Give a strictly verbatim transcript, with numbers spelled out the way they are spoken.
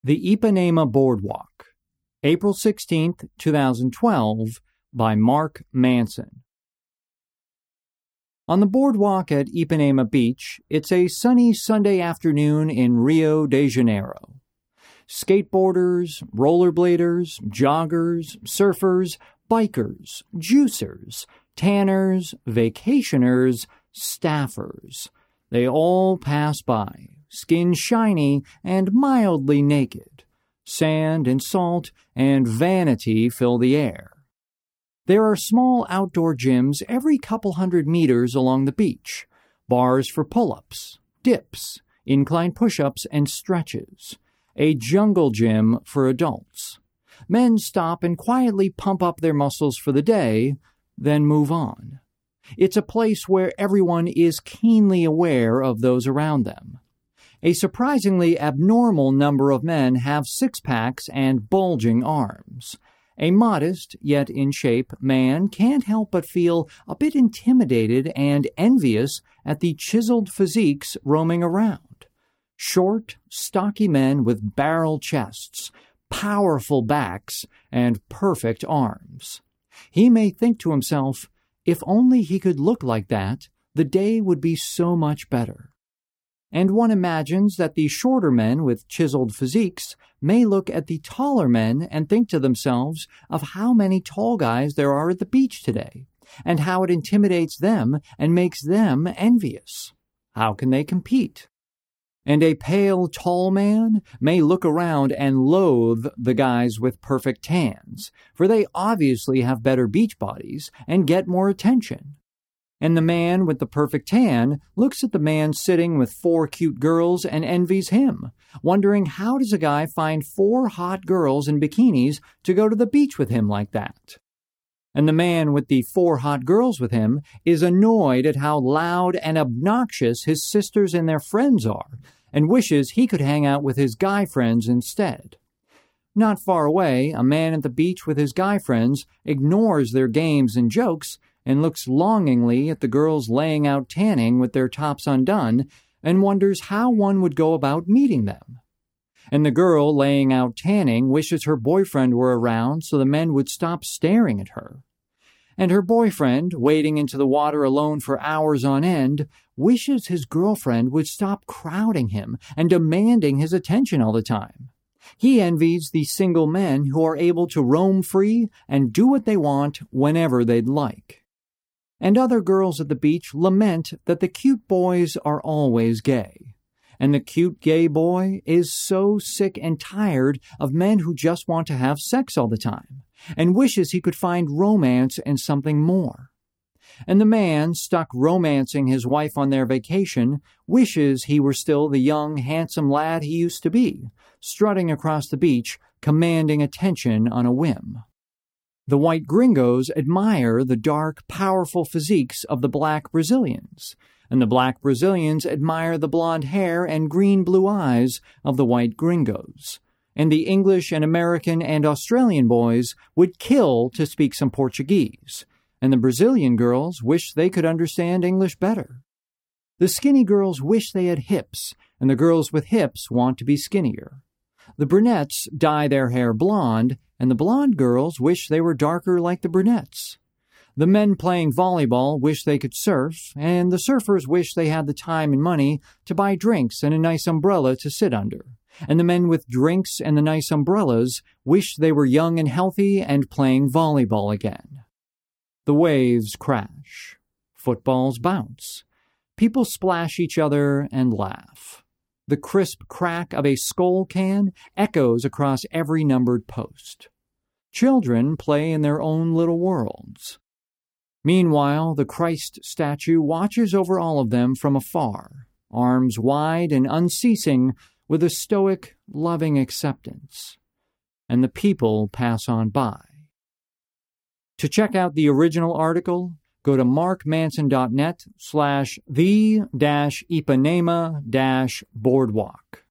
The Ipanema Boardwalk, April sixteenth, twenty twelve, by Mark Manson. On the boardwalk at Ipanema Beach, it's a sunny Sunday afternoon in Rio de Janeiro. Skateboarders, rollerbladers, joggers, surfers, bikers, juicers, tanners, vacationers, staffers. They all pass by, skin shiny and mildly naked. Sand and salt and vanity fill the air. There are small outdoor gyms every couple hundred meters along the beach, bars for pull-ups, dips, incline push-ups, and stretches, a jungle gym for adults. Men stop and quietly pump up their muscles for the day, then move on. It's a place where everyone is keenly aware of those around them. A surprisingly abnormal number of men have six-packs and bulging arms. A modest, yet in shape, man can't help but feel a bit intimidated and envious at the chiseled physiques roaming around. Short, stocky men with barrel chests, powerful backs, and perfect arms. He may think to himself, if only he could look like that, the day would be so much better. And one imagines that the shorter men with chiseled physiques may look at the taller men and think to themselves of how many tall guys there are at the beach today, and how it intimidates them and makes them envious. How can they compete? And a pale, tall man may look around and loathe the guys with perfect tans, for they obviously have better beach bodies and get more attention. And the man with the perfect tan looks at the man sitting with four cute girls and envies him, wondering how does a guy find four hot girls in bikinis to go to the beach with him like that? And the man with the four hot girls with him is annoyed at how loud and obnoxious his sisters and their friends are, and wishes he could hang out with his guy friends instead. Not far away, a man at the beach with his guy friends ignores their games and jokes and looks longingly at the girls laying out tanning with their tops undone and wonders how one would go about meeting them. And the girl laying out tanning wishes her boyfriend were around so the men would stop staring at her. And her boyfriend, wading into the water alone for hours on end, wishes his girlfriend would stop crowding him and demanding his attention all the time. He envies the single men who are able to roam free and do what they want whenever they'd like. And other girls at the beach lament that the cute boys are always gay. And the cute gay boy is so sick and tired of men who just want to have sex all the time, and wishes he could find romance in something more. And the man, stuck romancing his wife on their vacation, wishes he were still the young, handsome lad he used to be, strutting across the beach, commanding attention on a whim. The white gringos admire the dark, powerful physiques of the black Brazilians, and the black Brazilians admire the blonde hair and green-blue eyes of the white gringos. And the English and American and Australian boys would kill to speak some Portuguese, and the Brazilian girls wish they could understand English better. The skinny girls wish they had hips, and the girls with hips want to be skinnier. The brunettes dye their hair blonde, and the blonde girls wish they were darker like the brunettes. The men playing volleyball wish they could surf, and the surfers wish they had the time and money to buy drinks and a nice umbrella to sit under. And the men with drinks and the nice umbrellas wish they were young and healthy and playing volleyball again. The waves crash. Footballs bounce. People splash each other and laugh. The crisp crack of a Skol can echoes across every numbered post. Children play in their own little worlds. Meanwhile, the Christ statue watches over all of them from afar, arms wide and unceasing, with a stoic, loving acceptance. And the people pass on by. To check out the original article, go to markmanson.net slash the dash Ipanema dash boardwalk.